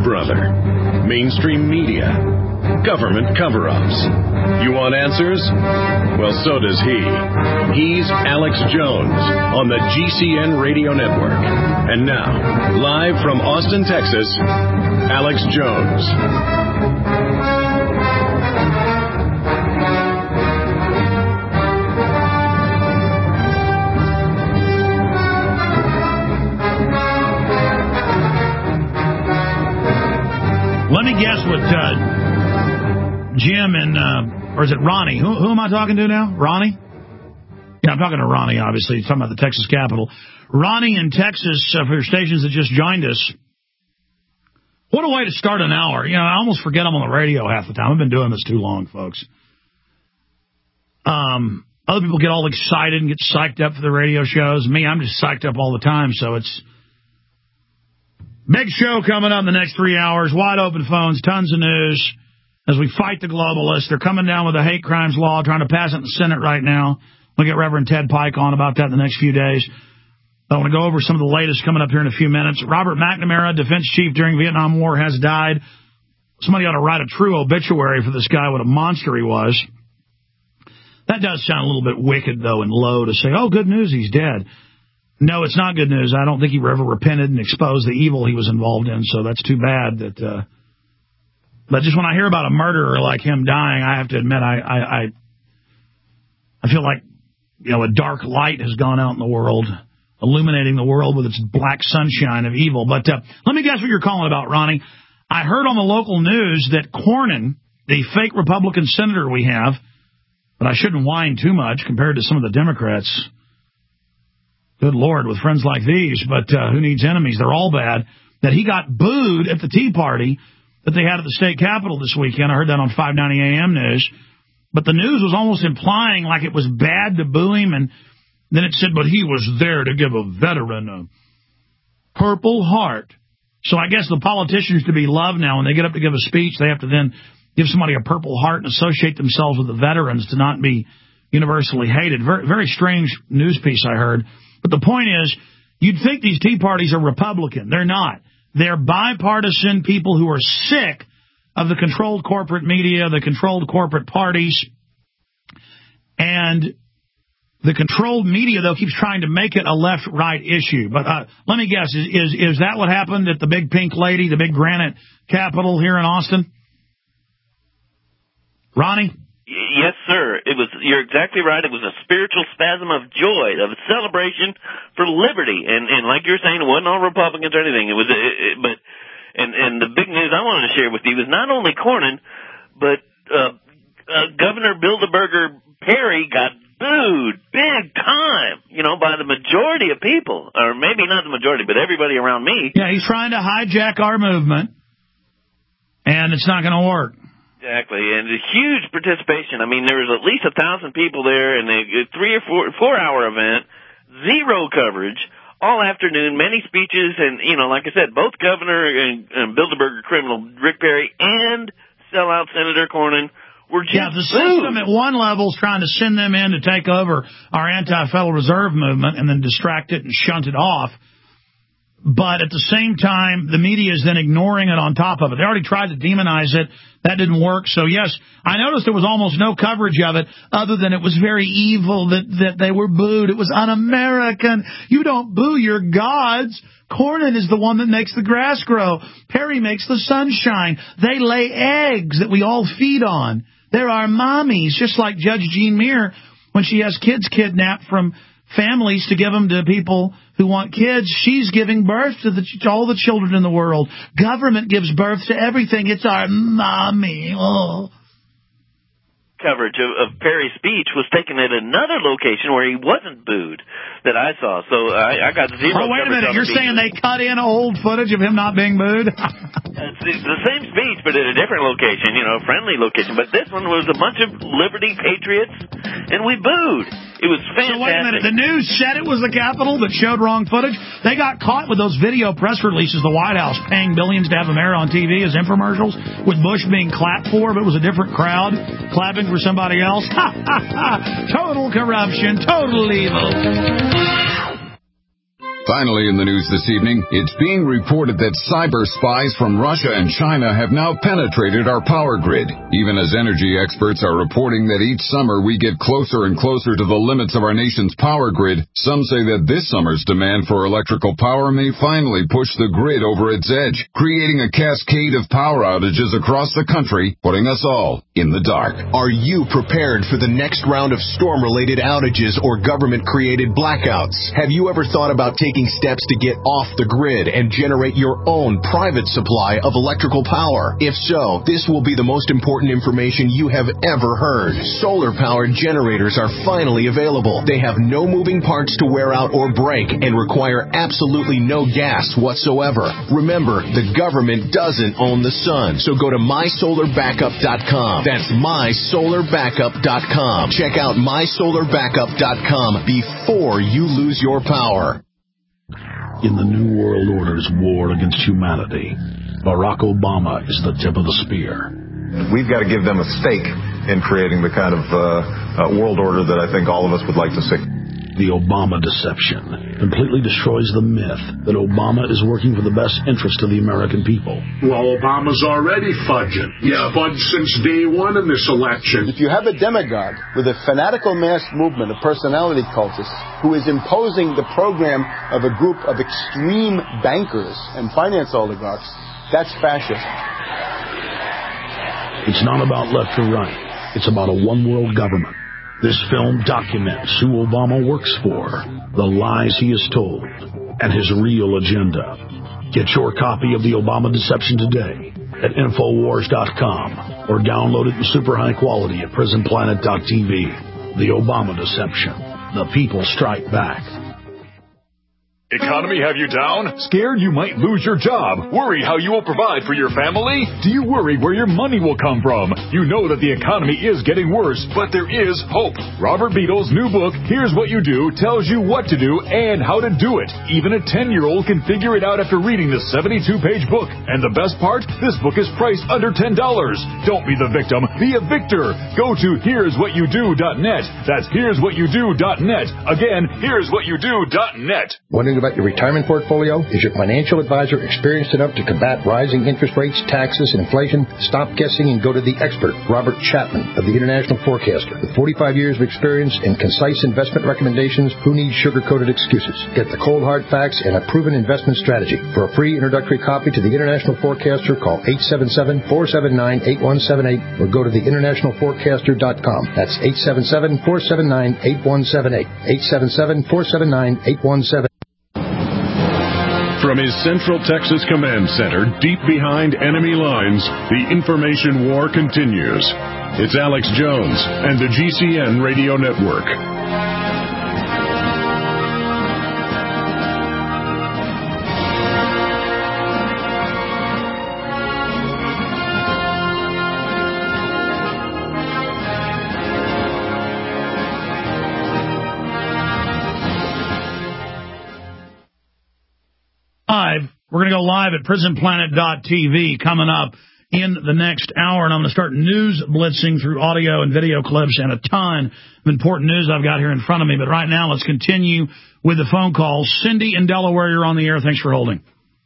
brother. Mainstream media. Government cover-ups. You want answers? Well, so does he. He's Alex Jones on the GCN Radio Network. And now, live from Austin, Texas, Alex Jones. Let me guess what Jim and, or is it Ronnie? Who am I talking to now? Ronnie? Yeah, I'm talking to Ronnie, obviously. He's talking about the Texas Capitol. Ronnie in Texas, for your stations that just joined us. What a way to start an hour. You know, I almost forget I'm on the radio half the time. I've been doing this too long, folks. Other people get all excited and get psyched up for the radio shows. Me, I'm just psyched up all the time, so it's... Big show coming up in the next 3 hours. Wide open phones, tons of news. As we fight the globalists, they're coming down with a hate crimes law, trying to pass it in the Senate right now. We'll get Reverend Ted Pike on about that in the next few days. I want to go over some of the latest coming up here in a few minutes. Robert McNamara, defense chief during the Vietnam War, has died. Somebody ought to write a true obituary for this guy, what a monster he was. That does sound a little bit wicked, though, and low to say, oh, good news, he's dead. No, it's not good news. I don't think he ever repented and exposed the evil he was involved in, so that's too bad. But just when I hear about a murderer like him dying, I have to admit I feel like, you know, a dark light has gone out in the world, illuminating the world with its black sunshine of evil. But let me guess what you're calling about, Ronnie. I heard on the local news that Cornyn, the fake Republican senator we have, but I shouldn't whine too much compared to some of the Democrats. Good Lord, with friends like these, but who needs enemies? They're all bad. That he got booed at the Tea Party that they had at the state capitol this weekend. I heard that on 590 AM News. But the news was almost implying like it was bad to boo him, and then it said, but he was there to give a veteran a Purple Heart. So I guess the politicians to be loved now, when they get up to give a speech, they have to then give somebody a Purple Heart and associate themselves with the veterans to not be universally hated. Very, very strange news piece I heard. But the point is, you'd think these Tea Parties are Republican. They're not. They're bipartisan people who are sick of the controlled corporate media, the controlled corporate parties. And the controlled media, though, keeps trying to make it a left-right issue. But let me guess, is that what happened at the big pink lady, the big granite Capitol here in Austin? Ronnie? Yes, sir. You're exactly right. It was a spiritual spasm of joy, of a celebration for liberty. And like you're saying, it wasn't all Republicans or anything. And the big news I wanted to share with you is not only Cornyn, but Governor Bilderberger Perry got booed big time, you know, by the majority of people, or maybe not the majority, but everybody around me. Yeah, he's trying to hijack our movement, and it's not going to work. Exactly, and a huge participation. I mean, there was at least 1,000 people there, and a 3 or 4 hour event, zero coverage, all afternoon, many speeches, and, you know, like I said, both Governor and Bilderberger criminal Rick Perry and sellout Senator Cornyn were just the system at one level is trying to send them in to take over our anti-Federal Reserve movement and then distract it and shunt it off. But at the same time, the media is then ignoring it on top of it. They already tried to demonize it. That didn't work. So, yes, I noticed there was almost no coverage of it other than it was very evil that they were booed. It was un-American. You don't boo your gods. Cornyn is the one that makes the grass grow. Perry makes the sun shine. They lay eggs that we all feed on. They're our mommies, just like Judge Jean Muir when she has kids kidnapped from families to give them to people who want kids. She's giving birth to all the children in the world. Government gives birth to everything. It's our mommy. Oh. Coverage of Perry's speech was taken at another location where he wasn't booed that I saw. So I got zero. Oh, wait a minute. You're saying they cut in old footage of him not being booed? It's the same speech, but at a different location, you know, a friendly location. But this one was a bunch of Liberty patriots, and we booed. It was fantastic. So wait a minute. The news said it was the Capitol, but showed wrong footage. They got caught with those video press releases, the White House paying billions to have them air on TV as infomercials, with Bush being clapped for, but it was a different crowd clapping for somebody else. Ha, ha, ha. Total corruption, total evil. Finally, in the news this evening, it's being reported that cyber spies from Russia and China have now penetrated our power grid. Even as energy experts are reporting that each summer we get closer and closer to the limits of our nation's power grid, some say that this summer's demand for electrical power may finally push the grid over its edge, creating a cascade of power outages across the country, putting us all in the dark. Are you prepared for the next round of storm-related outages or government-created blackouts? Have you ever thought about taking steps to get off the grid and generate your own private supply of electrical power? If so, this will be the most important information you have ever heard. Solar-powered generators are finally available. They have no moving parts to wear out or break and require absolutely no gas whatsoever. Remember, the government doesn't own the sun, so go to mysolarbackup.com. That's mysolarbackup.com. Check out mysolarbackup.com before you lose your power. In the New World Order's war against humanity, Barack Obama is the tip of the spear. We've got to give them a stake in creating the kind of world order that I think all of us would like to see. The Obama deception completely destroys the myth that Obama is working for the best interest of the American people. Well, Obama's already fudging. He's fudged since day one in this election. If you have a demagogue with a fanatical mass movement of personality cultists who is imposing the program of a group of extreme bankers and finance oligarchs, that's fascism. It's not about left or right. It's about a one-world government. This film documents who Obama works for, the lies he has told, and his real agenda. Get your copy of The Obama Deception today at Infowars.com or download it in super high quality at PrisonPlanet.tv. The Obama Deception. The people strike back. Economy have you down? Scared you might lose your job? Worried how you will provide for your family? Do you worry where your money will come from? You know that the economy is getting worse, but there is hope. Robert Beadle's new book, Here's What You Do, tells you what to do and how to do it. Even a 10-year-old can figure it out after reading this 72-page book. And the best part? This book is priced under $10. Don't be the victim. Be a victor. Go to here'swhatyoudo.net. That's here'swhatyoudo.net. Again, here'swhatyoudo.net. Wondering about your retirement portfolio? Is your financial advisor experienced enough to combat rising interest rates, taxes, and inflation? Stop guessing and go to the expert, Robert Chapman of the International Forecaster. With 45 years of experience and concise investment recommendations, who needs sugar-coated excuses? Get the cold hard facts and a proven investment strategy. For a free introductory copy to the International Forecaster, call 877-479-8178 or go to theinternationalforecaster.com. That's 877-479-8178. 877-479-8178. From his Central Texas Command Center, deep behind enemy lines, the information war continues. It's Alex Jones and the GCN Radio Network. We're going to go live at PrisonPlanet.tv coming up in the next hour, and I'm going to start news blitzing through audio and video clips and a ton of important news I've got here in front of me. But right now, let's continue with the phone calls. Cindy in Delaware, you're on the air. Thanks for holding.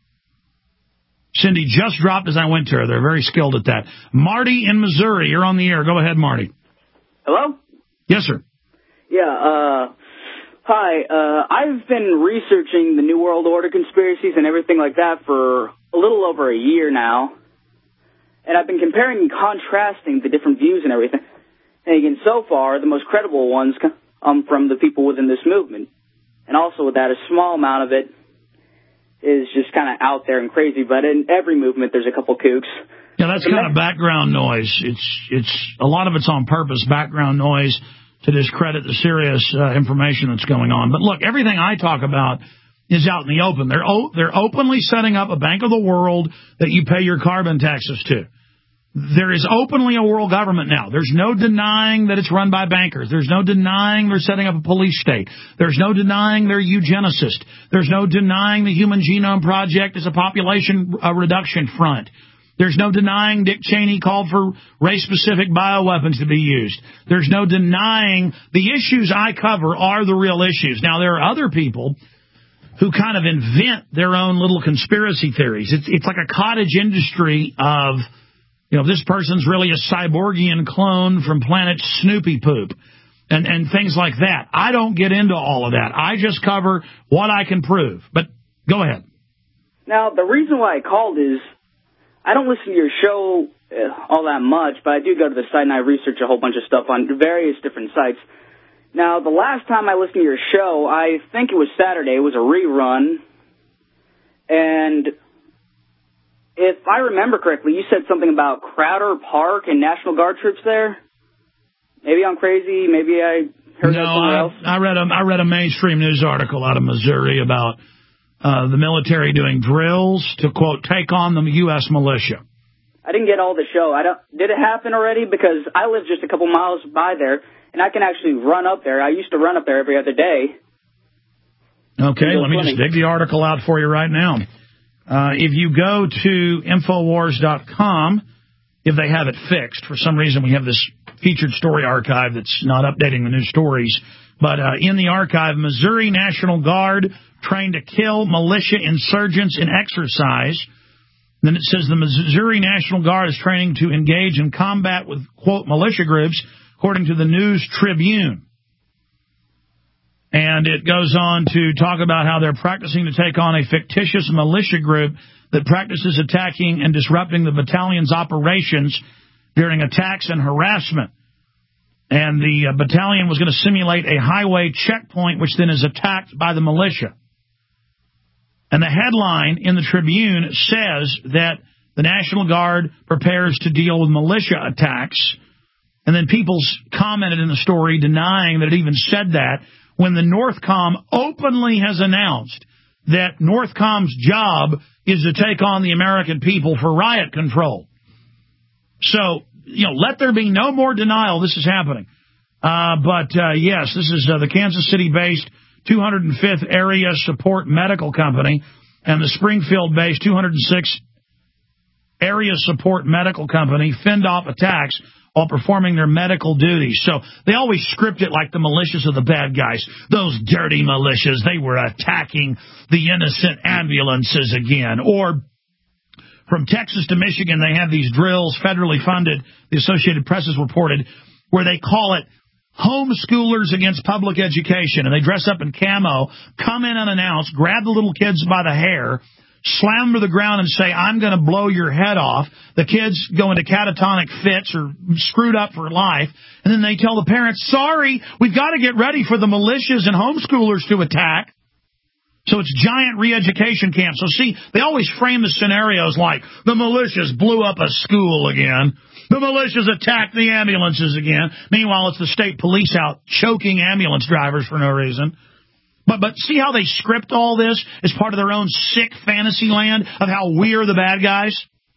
Cindy just dropped as I went to her. They're very skilled at that. Marty in Missouri, you're on the air. Go ahead, Marty. Hello? Yes, sir. Yeah, hi, I've been researching the New World Order conspiracies and everything like that for a little over a year now. And I've been comparing and contrasting the different views and everything. And again, so far, the most credible ones come from the people within this movement. And also with that, a small amount of it is just kind of out there and crazy. But in every movement, there's a couple kooks. Yeah, that's kind of background noise. It's a lot of it's on purpose, background noise, to discredit the serious information that's going on. But look, everything I talk about is out in the open. They're openly setting up a Bank of the World that you pay your carbon taxes to. There is openly a world government now. There's no denying that it's run by bankers. There's no denying they're setting up a police state. There's no denying they're eugenicists. There's no denying the Human Genome Project is a population reduction front. There's no denying Dick Cheney called for race-specific bioweapons to be used. There's no denying the issues I cover are the real issues. Now, there are other people who kind of invent their own little conspiracy theories. It's like a cottage industry of, this person's really a cyborgian clone from planet Snoopy Poop and things like that. I don't get into all of that. I just cover what I can prove. But go ahead. Now, the reason why I called is I don't listen to your show all that much, but I do go to the site and I research a whole bunch of stuff on various different sites. Now, the last time I listened to your show, I think it was Saturday. It was a rerun. And if I remember correctly, you said something about Crowder Park and National Guard troops there. Maybe I'm crazy. Maybe I heard that somewhere else. I read a mainstream news article out of Missouri about the military doing drills to, quote, take on the U.S. militia. I didn't get all the show. Did it happen already? Because I live just a couple miles by there, and I can actually run up there. I used to run up there every other day. Okay, let me just dig the article out for you right now. If you go to Infowars.com, if they have it fixed, for some reason we have this featured story archive that's not updating the new stories, but in the archive, Missouri National Guard trained to kill militia insurgents in exercise. Then it says the Missouri National Guard is training to engage in combat with, quote, militia groups, according to the News Tribune. And it goes on to talk about how they're practicing to take on a fictitious militia group that practices attacking and disrupting the battalion's operations during attacks and harassment. And the battalion was going to simulate a highway checkpoint, which then is attacked by the militia. And the headline in the Tribune says that the National Guard prepares to deal with militia attacks. And then people commented in the story denying that it even said that, when the Northcom openly has announced that Northcom's job is to take on the American people for riot control. So, let there be no more denial this is happening. Yes, this is the Kansas City-based 205th Area Support Medical Company and the Springfield-based 206 Area Support Medical Company fend off attacks while performing their medical duties. So they always script it like the militias are the bad guys. Those dirty militias, they were attacking the innocent ambulances again. Or from Texas to Michigan, they have these drills, federally funded, the Associated Press has reported, where they call it homeschoolers against public education. And they dress up in camo, come in unannounced, grab the little kids by the hair, slam them to the ground and say, I'm going to blow your head off. The kids go into catatonic fits or screwed up for life. And then they tell the parents, sorry, we've got to get ready for the militias and homeschoolers to attack. So it's giant re-education camps. So see, they always frame the scenarios like the militias blew up a school again. The militias attacked the ambulances again. Meanwhile, it's the state police out choking ambulance drivers for no reason. But see how they script all this as part of their own sick fantasy land of how we're the bad guys?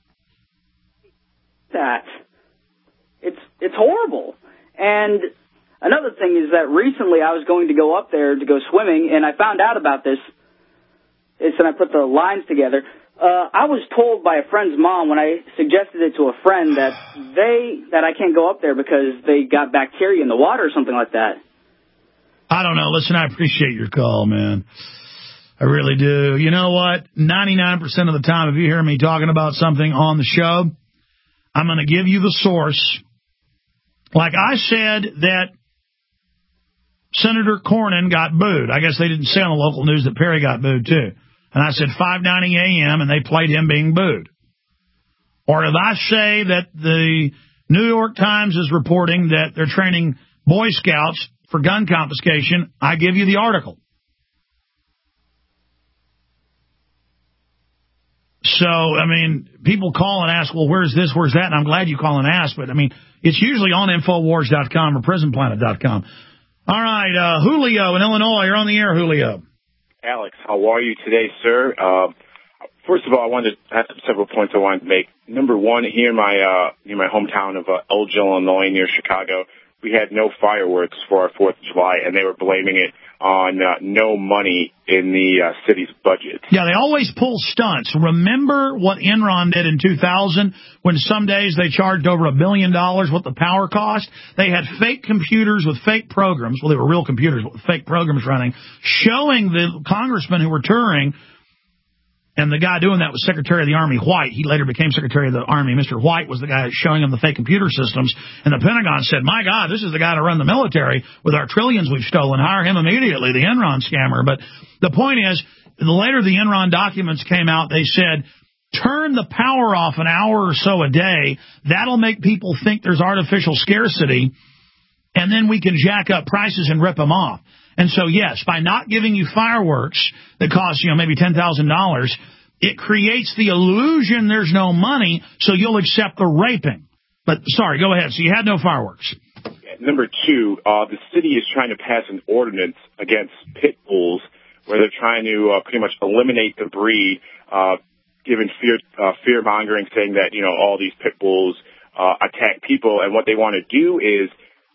It's horrible. And another thing is that recently I was going to go up there to go swimming, and I found out about this. And I put the lines together. I was told by a friend's mom when I suggested it to a friend that I can't go up there because they got bacteria in the water or something like that. I don't know. Listen, I appreciate your call, man. I really do. You know what? 99% of the time, if you hear me talking about something on the show, I'm going to give you the source. Like I said that Senator Cornyn got booed. I guess they didn't say on the local news that Perry got booed, too. And I said 5:90 a.m., and they played him being booed. Or if I say that the New York Times is reporting that they're training Boy Scouts for gun confiscation, I give you the article. So, I mean, people call and ask, well, where's this, where's that? And I'm glad you call and ask, but, I mean, it's usually on Infowars.com or PrisonPlanet.com. All right, Julio in Illinois. You're on the air, Julio. Alex, how are you today, sir? First of all, I have several points I wanted to make. Number one, here in my hometown of Elgin, Illinois, near Chicago, we had no fireworks for our 4th of July, and they were blaming it on no money in the city's budget. Yeah, they always pull stunts. Remember what Enron did in 2000 when some days they charged over $1 billion what the power cost? They had fake computers with fake programs. Well, they were real computers with fake programs running, showing the congressmen who were touring. And the guy doing that was Secretary of the Army White. He later became Secretary of the Army. Mr. White was the guy showing him the fake computer systems. And the Pentagon said, my God, this is the guy to run the military with our trillions we've stolen. Hire him immediately, the Enron scammer. But the point is, later the Enron documents came out. They said, turn the power off an hour or so a day. That'll make people think there's artificial scarcity. And then we can jack up prices and rip them off. And so, yes, by not giving you fireworks that cost, maybe $10,000, it creates the illusion there's no money, so you'll accept the raping. But, sorry, go ahead. So you had no fireworks. Number two, the city is trying to pass an ordinance against pit bulls where they're trying to pretty much eliminate the breed, given fear-mongering, saying that, all these pit bulls attack people. And what they want to do is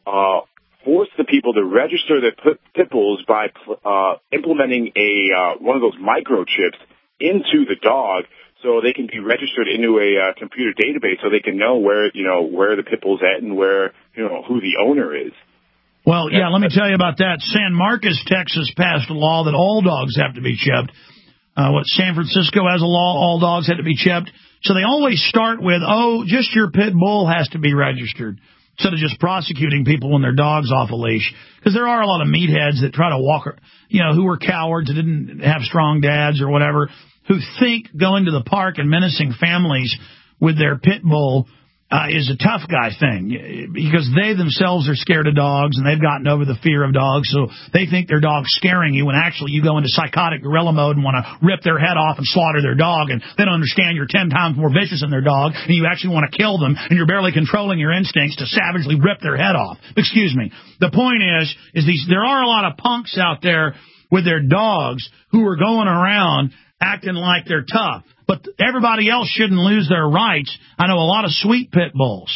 force the people to register their pit bulls by implementing one of those microchips into the dog, so they can be registered into a computer database, so they can know where the pit bull's at and where who the owner is. Well, yeah, let me tell you about that. San Marcos, Texas, passed a law that all dogs have to be chipped. San Francisco has a law, all dogs have to be chipped. So they always start with, just your pit bull has to be registered, instead of just prosecuting people when their dog's off a leash. Because there are a lot of meatheads that try to walk, who were cowards, that didn't have strong dads or whatever, who think going to the park and menacing families with their pit bull is a tough guy thing, because they themselves are scared of dogs and they've gotten over the fear of dogs, so they think their dog's scaring you when actually you go into psychotic gorilla mode and want to rip their head off and slaughter their dog, and they don't understand you're 10 times more vicious than their dog and you actually want to kill them, and you're barely controlling your instincts to savagely rip their head off. Excuse me. The point is there are a lot of punks out there with their dogs who are going around acting like they're tough. But everybody else shouldn't lose their rights. I know a lot of sweet pit bulls.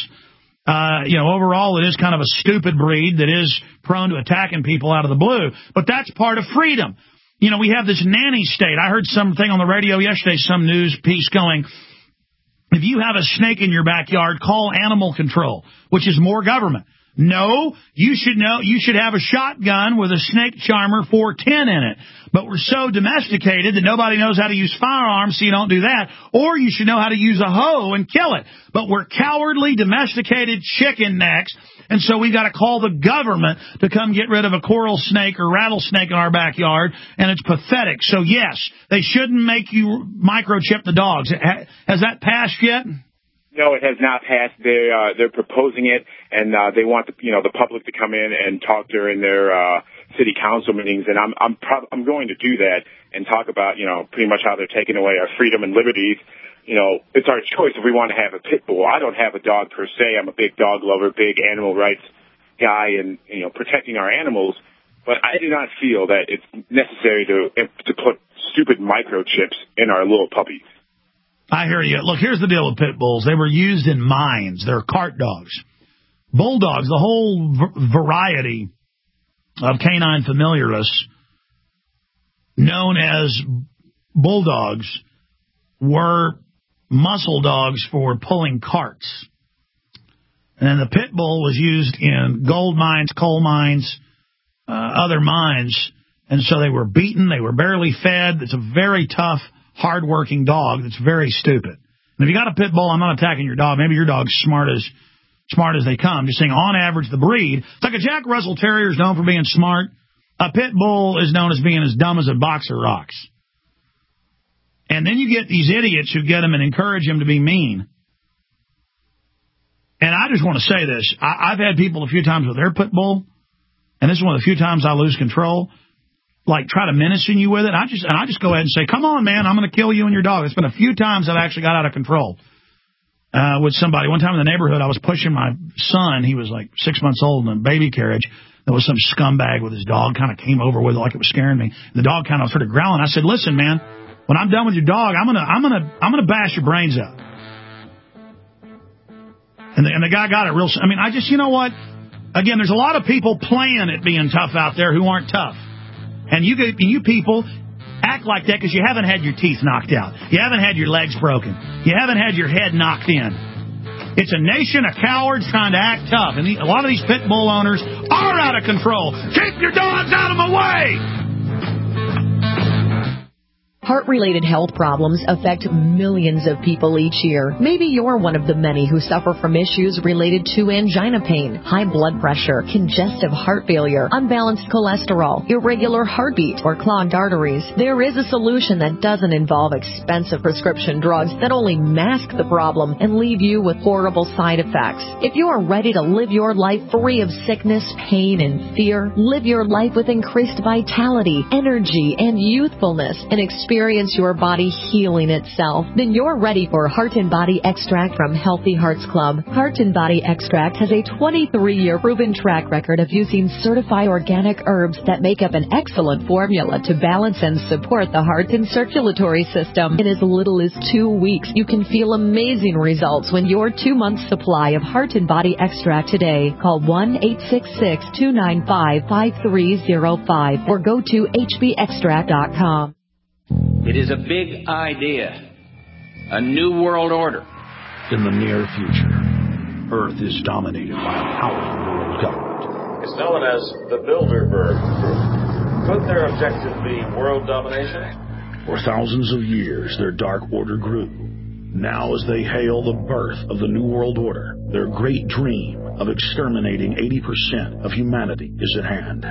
Overall, it is kind of a stupid breed that is prone to attacking people out of the blue. But that's part of freedom. We have this nanny state. I heard something on the radio yesterday, some news piece going, if you have a snake in your backyard, call animal control, which is more government. No, you should have a shotgun with a snake charmer 410 in it. But we're so domesticated that nobody knows how to use firearms, so you don't do that. Or you should know how to use a hoe and kill it. But we're cowardly, domesticated chicken necks, and so we got to call the government to come get rid of a coral snake or rattlesnake in our backyard, and it's pathetic. So yes, they shouldn't make you microchip the dogs. Has that passed yet? No, it has not passed. They're proposing it, and they want the public to come in and talk during their city council meetings. And I'm going to do that and talk about pretty much how they're taking away our freedom and liberties. It's our choice if we want to have a pit bull. I don't have a dog per se. I'm a big dog lover, big animal rights guy, and protecting our animals. But I do not feel that it's necessary to put stupid microchips in our little puppies. I hear you. Look, here's the deal with pit bulls. They were used in mines. They're cart dogs. Bulldogs, the whole variety of canine familiarists known as bulldogs were muscle dogs for pulling carts. And the pit bull was used in gold mines, coal mines, other mines. And so they were beaten. They were barely fed. It's a very tough, hard-working dog that's very stupid. And if you got a pit bull, I'm not attacking your dog. Maybe your dog's smart as they come. Just saying, on average, the breed. It's like a Jack Russell Terrier is known for being smart. A pit bull is known as being as dumb as a box of rocks. And then you get these idiots who get them and encourage them to be mean. And I just want to say this. I've had people a few times with their pit bull, and this is one of the few times I lose control, like try to menacing you with it. I just go ahead and say, come on, man, I'm going to kill you and your dog. It's been a few times I've actually got out of control with somebody. One time in the neighborhood, I was pushing my son. He was like 6 months old in a baby carriage. There was some scumbag with his dog, kind of came over with it like it was scaring me. The dog kind of started growling. I said, listen, man, when I'm done with your dog, I'm gonna bash your brains out. And the guy got it real. I mean, you know what? Again, there's a lot of people playing at being tough out there who aren't tough. And you people act like that because you haven't had your teeth knocked out. You haven't had your legs broken. You haven't had your head knocked in. It's a nation of cowards trying to act tough. And a lot of these pit bull owners are out of control. Keep your dogs out of my way! Heart-related health problems affect millions of people each year. Maybe you're one of the many who suffer from issues related to angina pain, high blood pressure, congestive heart failure, unbalanced cholesterol, irregular heartbeat, or clogged arteries. There is a solution that doesn't involve expensive prescription drugs that only mask the problem and leave you with horrible side effects. If you are ready to live your life free of sickness, pain, and fear, live your life with increased vitality, energy, and youthfulness, and experience your body healing itself, then you're ready for Heart and Body Extract from Healthy Hearts Club. Heart and Body Extract has a 23-year proven track record of using certified organic herbs that make up an excellent formula to balance and support the heart and circulatory system. In as little as 2 weeks, you can feel amazing results when your 2-month supply of Heart and Body Extract today. Call 1-866-295-5305 or go to hbextract.com. It is a big idea, a new world order. In the near future, Earth is dominated by a powerful world government. It's known as the Bilderberg Group. Could their objective be world domination? For thousands of years, their dark order grew. Now, as they hail the birth of the New World Order, their great dream of exterminating 80% of humanity is at hand.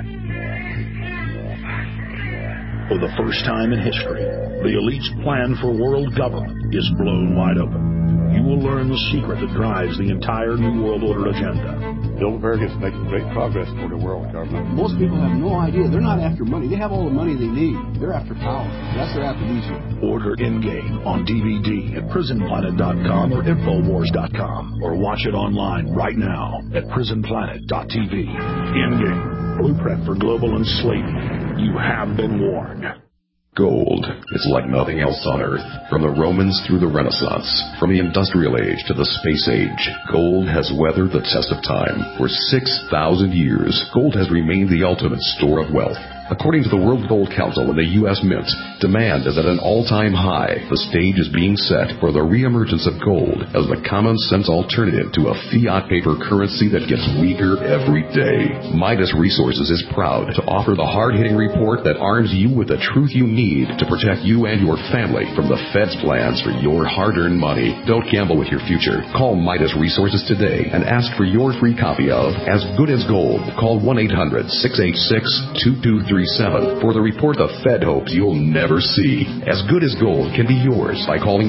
For the first time in history, the elite's plan for world government is blown wide open. You will learn the secret that drives the entire New World Order agenda. Bilderberg is making great progress toward a world government. Most people have no idea. They're not after money. They have all the money they need. They're after power. That's what they're after these people. Order Endgame on DVD at PrisonPlanet.com or Infowars.com, or watch it online right now at PrisonPlanet.tv. Endgame, blueprint for global enslavement. You have been warned. Gold is like nothing else on Earth. From the Romans through the Renaissance, from the Industrial Age to the Space Age, gold has weathered the test of time. For 6,000 years, gold has remained the ultimate store of wealth. According to the World Gold Council and the U.S. Mint, demand is at an all-time high. The stage is being set for the reemergence of gold as the common-sense alternative to a fiat paper currency that gets weaker every day. Midas Resources is proud to offer the hard-hitting report that arms you with the truth you need to protect you and your family from the Fed's plans for your hard-earned money. Don't gamble with your future. Call Midas Resources today and ask for your free copy of As Good as Gold. Call 1-800-686-2237 for the report the Fed hopes you'll never see. As Good as Gold can be yours by calling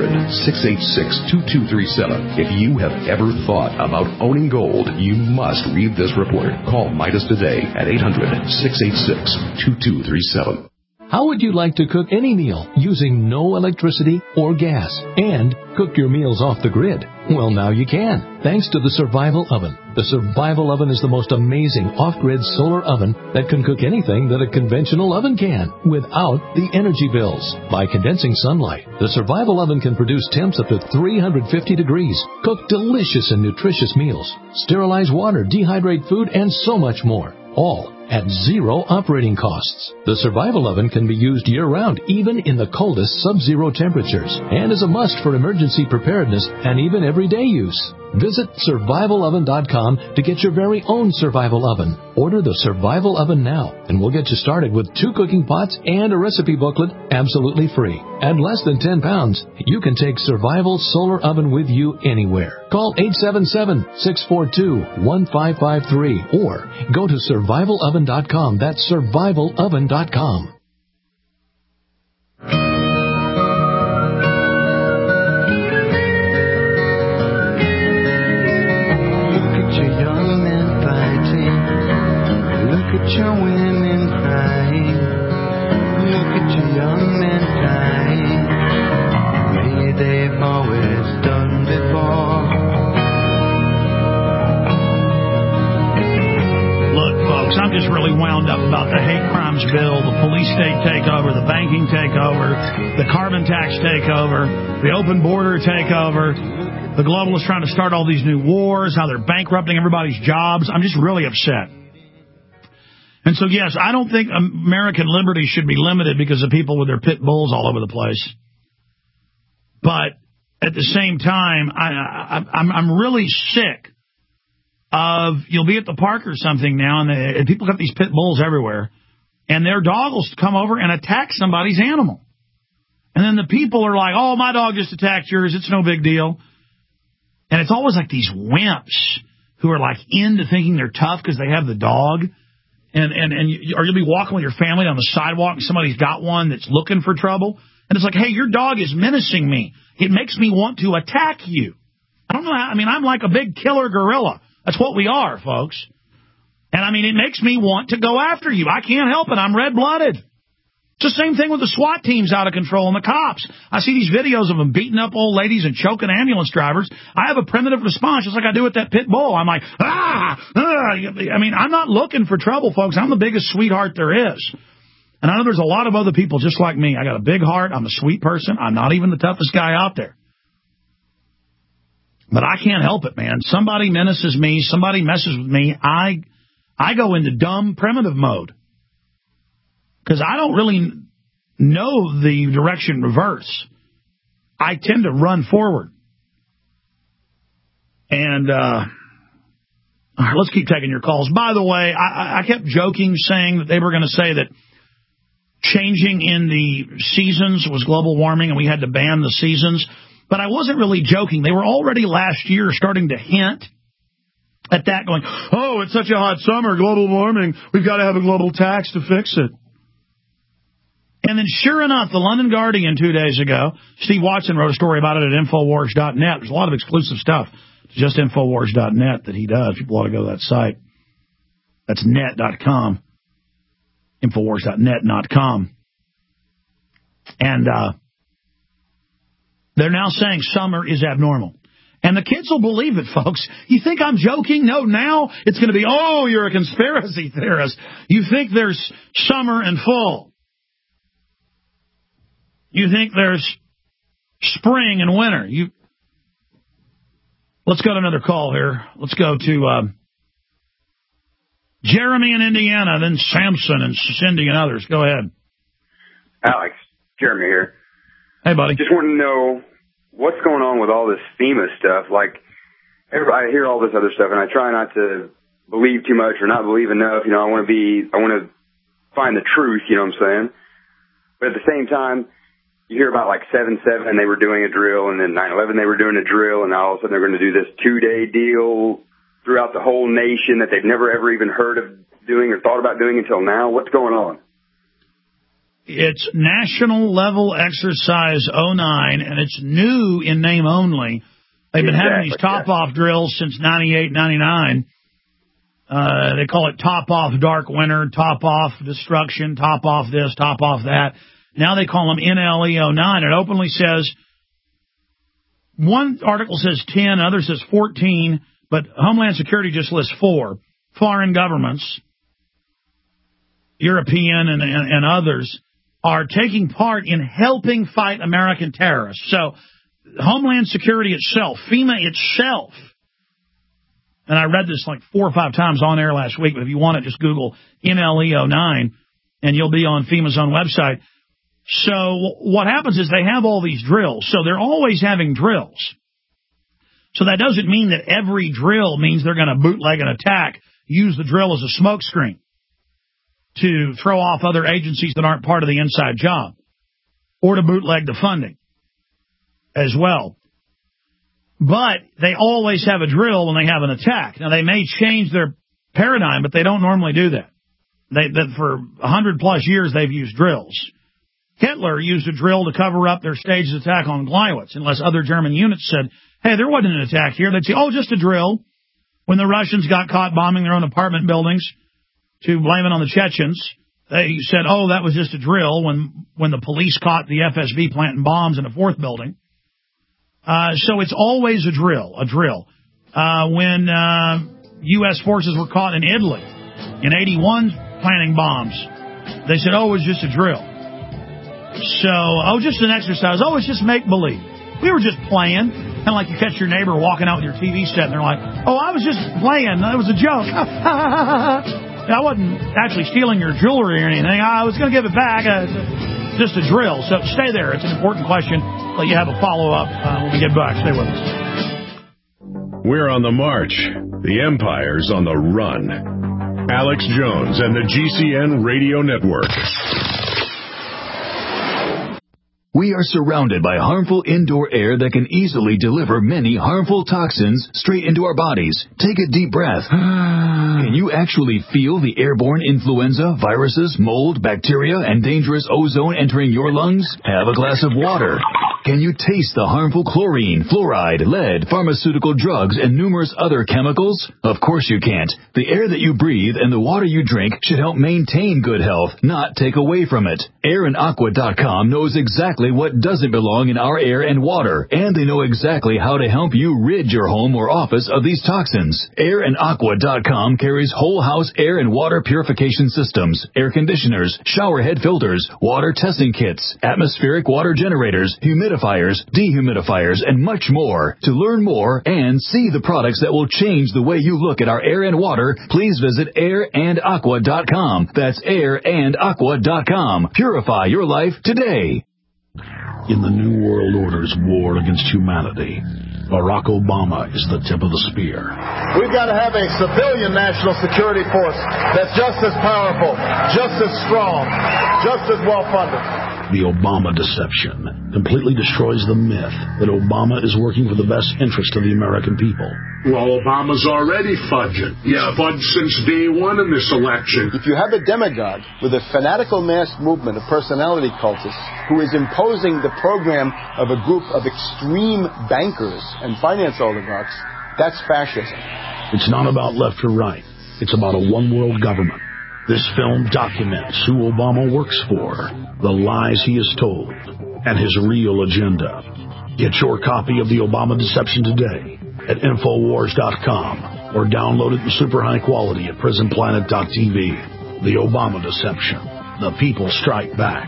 800-686-2237. If you have ever thought about owning gold, you must read this report. Call Midas today at 800-686-2237. How would you like to cook any meal using no electricity or gas and cook your meals off the grid? Well, now you can, thanks to the Survival Oven. The Survival Oven is the most amazing off-grid solar oven that can cook anything that a conventional oven can without the energy bills. By condensing sunlight, the Survival Oven can produce temps up to 350 degrees, cook delicious and nutritious meals, sterilize water, dehydrate food, and so much more. All at zero operating costs. The Survival Oven can be used year-round, even in the coldest sub-zero temperatures, and is a must for emergency preparedness and even everyday use. Visit SurvivalOven.com to get your very own Survival Oven. Order the Survival Oven now, and we'll get you started with 2 cooking pots and a recipe booklet absolutely free. At less than 10 pounds, you can take Survival Solar Oven with you anywhere. Call 877-642-1553 or go to SurvivalOven.com. That's SurvivalOven.com. Your women crying, look at your young men dying, the way they've always done before. Look, folks, I'm just really wound up about the hate crimes bill, the police state takeover, the banking takeover, the carbon tax takeover, the open border takeover, the globalists trying to start all these new wars, how they're bankrupting everybody's jobs. I'm just really upset. And so, yes, I don't think American liberty should be limited because of people with their pit bulls all over the place. But at the same time, I'm really sick of, you'll be at the park or something now, and people got these pit bulls everywhere, and their dog will come over and attack somebody's animal. And then the people are like, oh, my dog just attacked yours, it's no big deal. And it's always like these wimps who are like into thinking they're tough because they have the dog. Or you'll be walking with your family on the sidewalk and somebody's got one that's looking for trouble. And it's like, hey, your dog is menacing me. It makes me want to attack you. I don't know how, I'm like a big killer gorilla. That's what we are, folks. And it makes me want to go after you. I can't help it. I'm red-blooded. It's the same thing with the SWAT teams out of control and the cops. I see these videos of them beating up old ladies and choking ambulance drivers. I have a primitive response, just like I do with that pit bull. I'm like, I'm not looking for trouble, folks. I'm the biggest sweetheart there is. And I know there's a lot of other people just like me. I got a big heart. I'm a sweet person. I'm not even the toughest guy out there. But I can't help it, man. Somebody menaces me. Somebody messes with me. I go into dumb primitive mode. Because I don't really know the direction reverse. I tend to run forward. And all right, let's keep taking your calls. By the way, I kept joking, saying that they were going to say that changing in the seasons was global warming and we had to ban the seasons. But I wasn't really joking. They were already last year starting to hint at that, going, oh, it's such a hot summer, global warming, we've got to have a global tax to fix it. And then sure enough, the London Guardian 2 days ago, Steve Watson wrote a story about it at Infowars.net. There's a lot of exclusive stuff to just Infowars.net that he does. People ought to go to that site. That's net.com. Infowars.net, not com. And they're now saying summer is abnormal. And the kids will believe it, folks. You think I'm joking? No, now it's going to be, oh, you're a conspiracy theorist. You think there's summer and fall. You think there's spring and winter. Let's go to another call here. Let's go to Jeremy in Indiana, then Samson and Cindy and others. Go ahead. Alex, Jeremy here. Hey, buddy. Just want to know what's going on with all this FEMA stuff. Like, I hear all this other stuff, and I try not to believe too much or not believe enough. I want to find the truth, you know what I'm saying? But at the same time, you hear about like 7/7, they were doing a drill, and then 9/11, they were doing a drill, and now all of a sudden they're going to do this 2-day deal throughout the whole nation that they've never ever even heard of doing or thought about doing until now. What's going on? It's National Level Exercise 09, and it's new in name only. They've been having these top-off drills since 98, 99. They call it top-off dark winter, top-off destruction, top-off this, top-off that. Now they call them NLE 09. It openly says, one article says 10, another says 14, but Homeland Security just lists 4. Foreign governments, European and others, are taking part in helping fight American terrorists. So Homeland Security itself, FEMA itself, and I read this like 4 or 5 times on air last week, but if you want it, just Google NLE 09, and you'll be on FEMA's own website. So what happens is they have all these drills. So they're always having drills. So that doesn't mean that every drill means they're going to bootleg an attack, use the drill as a smokescreen to throw off other agencies that aren't part of the inside job, or to bootleg the funding as well. But they always have a drill when they have an attack. Now, they may change their paradigm, but they don't normally do that. For 100-plus years, they've used drills. Hitler used a drill to cover up their staged attack on Gleiwitz, unless other German units said, hey, there wasn't an attack here. They'd say, oh, just a drill. When the Russians got caught bombing their own apartment buildings to blame it on the Chechens, they said, oh, that was just a drill when the police caught the FSB planting bombs in a 4th building. So it's always a drill. When U.S. forces were caught in Italy in 81 planting bombs, they said, oh, it was just a drill. So, just an exercise. Oh, it's just make-believe. We were just playing. Kind of like you catch your neighbor walking out with your TV set, and they're like, oh, I was just playing. That was a joke. I wasn't actually stealing your jewelry or anything. I was going to give it back. Just a drill. So stay there. It's an important question. Let you have a follow-up when we get back. Stay with us. We're on the march. The empire's on the run. Alex Jones and the GCN Radio Network. We are surrounded by harmful indoor air that can easily deliver many harmful toxins straight into our bodies. Take a deep breath. Can you actually feel the airborne influenza, viruses, mold, bacteria, and dangerous ozone entering your lungs? Have a glass of water. Can you taste the harmful chlorine, fluoride, lead, pharmaceutical drugs, and numerous other chemicals? Of course you can't. The air that you breathe and the water you drink should help maintain good health, not take away from it. AirandAqua.com knows exactly what doesn't belong in our air and water, and they know exactly how to help you rid your home or office of these toxins. AirandAqua.com carries whole house air and water purification systems, air conditioners, shower head filters, water testing kits, atmospheric water generators, humidifiers, dehumidifiers, and much more. To learn more and see the products that will change the way you look at our air and water, please visit AirandAqua.com. That's AirandAqua.com. Purify your life today. In the New World Order's war against humanity, Barack Obama is the tip of the spear. We've got to have a civilian national security force that's just as powerful, just as strong, just as well-funded. The Obama deception completely destroys the myth that Obama is working for the best interest of the American people. Well, Obama's already fudging. He's fudged since day one in this election. If you have a demagogue with a fanatical mass movement of personality cultists who is imposing the program of a group of extreme bankers and finance oligarchs, that's fascism. It's not about left or right. It's about a one-world government. This film documents who Obama works for, the lies he has told, and his real agenda. Get your copy of The Obama Deception today at Infowars.com or download it in super high quality at PrisonPlanet.tv. The Obama Deception. The people strike back.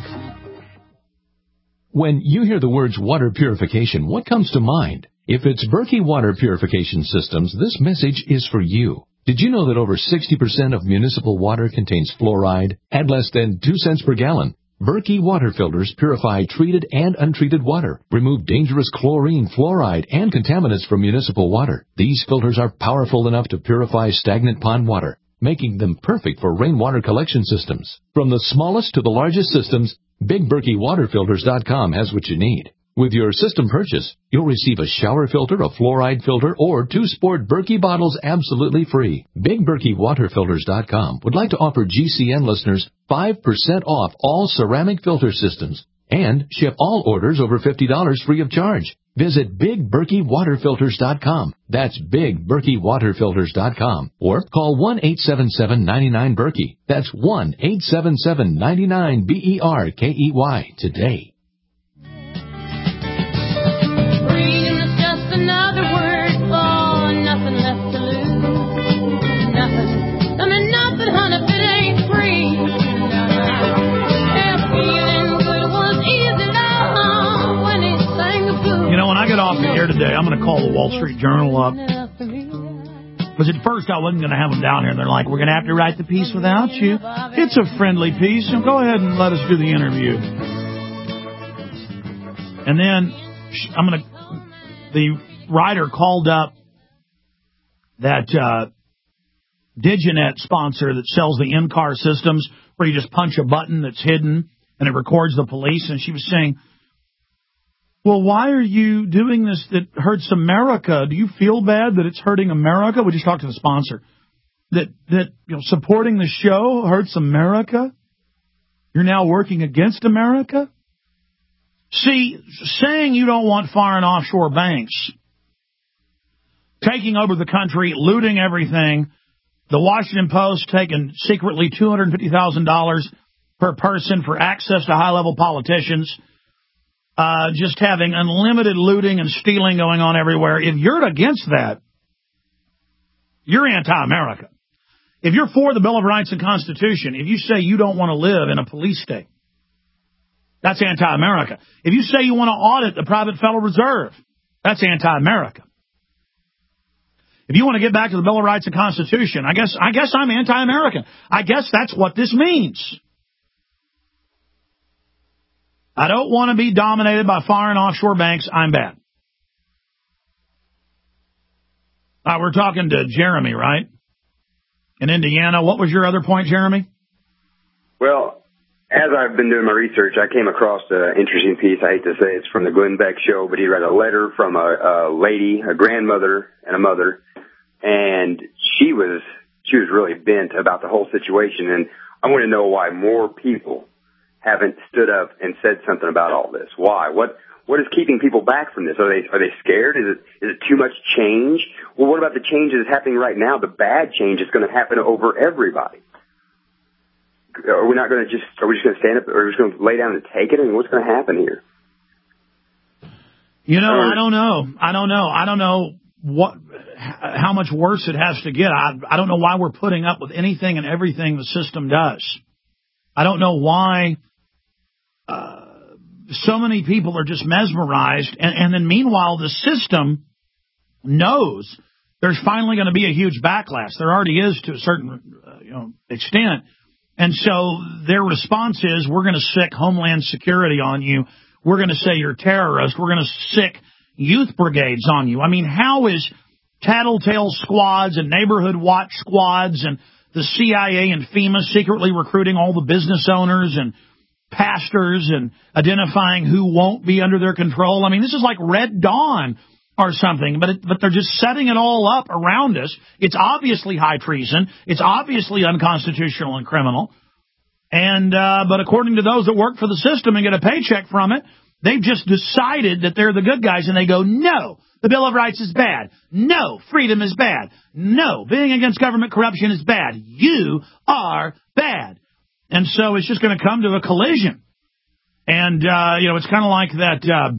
When you hear the words water purification, what comes to mind? If it's Berkey Water Purification Systems, this message is for you. Did you know that over 60% of municipal water contains fluoride at less than 2 cents per gallon? Berkey water filters purify treated and untreated water, remove dangerous chlorine, fluoride, and contaminants from municipal water. These filters are powerful enough to purify stagnant pond water, making them perfect for rainwater collection systems. From the smallest to the largest systems, BigBerkeyWaterFilters.com has what you need. With your system purchase, you'll receive a shower filter, a fluoride filter, or 2 sport Berkey bottles absolutely free. BigBerkeyWaterFilters.com would like to offer GCN listeners 5% off all ceramic filter systems and ship all orders over $50 free of charge. Visit BigBerkeyWaterFilters.com. That's BigBerkeyWaterFilters.com. Or call 1-877-99-BERKEY. That's 1-877-99-BERKEY today. Another word, oh, nothing left to lose. Nothing. I mean, nothing, honey, if it ain't free. Feeling good was easy now when he sang the blues. You know, when I get off the air today, I'm going to call the Wall Street Journal up. Because at first I wasn't going to have them down here. They're like, we're going to have to write the piece without you. It's a friendly piece, so go ahead and let us do the interview. And then the writer called up that Diginet sponsor that sells the in-car systems where you just punch a button that's hidden and it records the police. And she was saying, well, why are you doing this that hurts America? Do you feel bad that it's hurting America? We just talked to the sponsor. That supporting the show hurts America? You're now working against America? See, saying you don't want foreign offshore banks taking over the country, looting everything, the Washington Post taking secretly $250,000 per person for access to high-level politicians, just having unlimited looting and stealing going on everywhere. If you're against that, you're anti-America. If you're for the Bill of Rights and Constitution, if you say you don't want to live in a police state, that's anti-America. If you say you want to audit the private Federal Reserve, that's anti-America. If you want to get back to the Bill of Rights and Constitution, I guess I'm anti-American. I guess that's what this means. I don't want to be dominated by foreign offshore banks. I'm bad. We're talking to Jeremy, right? In Indiana. What was your other point, Jeremy? Well, as I've been doing my research, I came across an interesting piece. I hate to say it's from the Glenn Beck show, but he read a letter from a lady, a grandmother and a mother, and she was really bent about the whole situation. And I want to know why more people haven't stood up and said something about all this. Why? What is keeping people back from this? Are they scared? Is it too much change? Well, what about the changes happening right now? The bad change is going to happen over everybody. Are we just going to stand up, or are we just going to lay down and take it? I mean, what's going to happen here? You know, I don't know how much worse it has to get. I don't know why we're putting up with anything and everything the system does. I don't know why so many people are just mesmerized, and then meanwhile the system knows there's finally going to be a huge backlash. There already is to a certain extent. And so their response is, we're going to sick Homeland Security on you. We're going to say you're terrorists. We're going to sick youth brigades on you. I mean, how is tattletale squads and neighborhood watch squads and the CIA and FEMA secretly recruiting all the business owners and pastors and identifying who won't be under their control? I mean, this is like Red Dawn or something, but they're just setting it all up around us. It's obviously high treason. It's obviously unconstitutional and criminal. And but according to those that work for the system and get a paycheck from it, they've just decided that they're the good guys, and they go, no, the Bill of Rights is bad. No, freedom is bad. No, being against government corruption is bad. You are bad. And so it's just going to come to a collision. And, it's kind of like that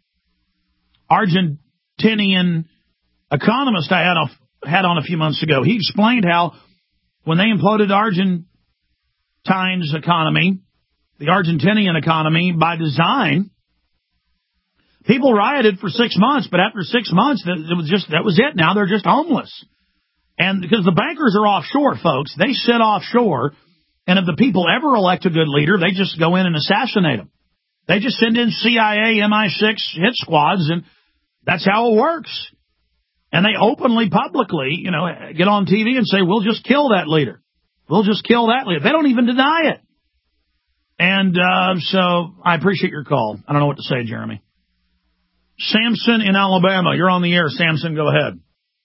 Argentinian economist I had on a few months ago. He explained how when they imploded Argentine's economy, the Argentinian economy, by design, people rioted for 6 months, but after 6 months, that was it. Now they're just homeless. And because the bankers are offshore, folks, they sit offshore, and if the people ever elect a good leader, they just go in and assassinate them. They just send in CIA, MI6 hit squads, and that's how it works. And they openly, publicly, get on TV and say, we'll just kill that leader. We'll just kill that leader. They don't even deny it. And so I appreciate your call. I don't know what to say, Jeremy. Samson in Alabama. You're on the air. Samson, go ahead.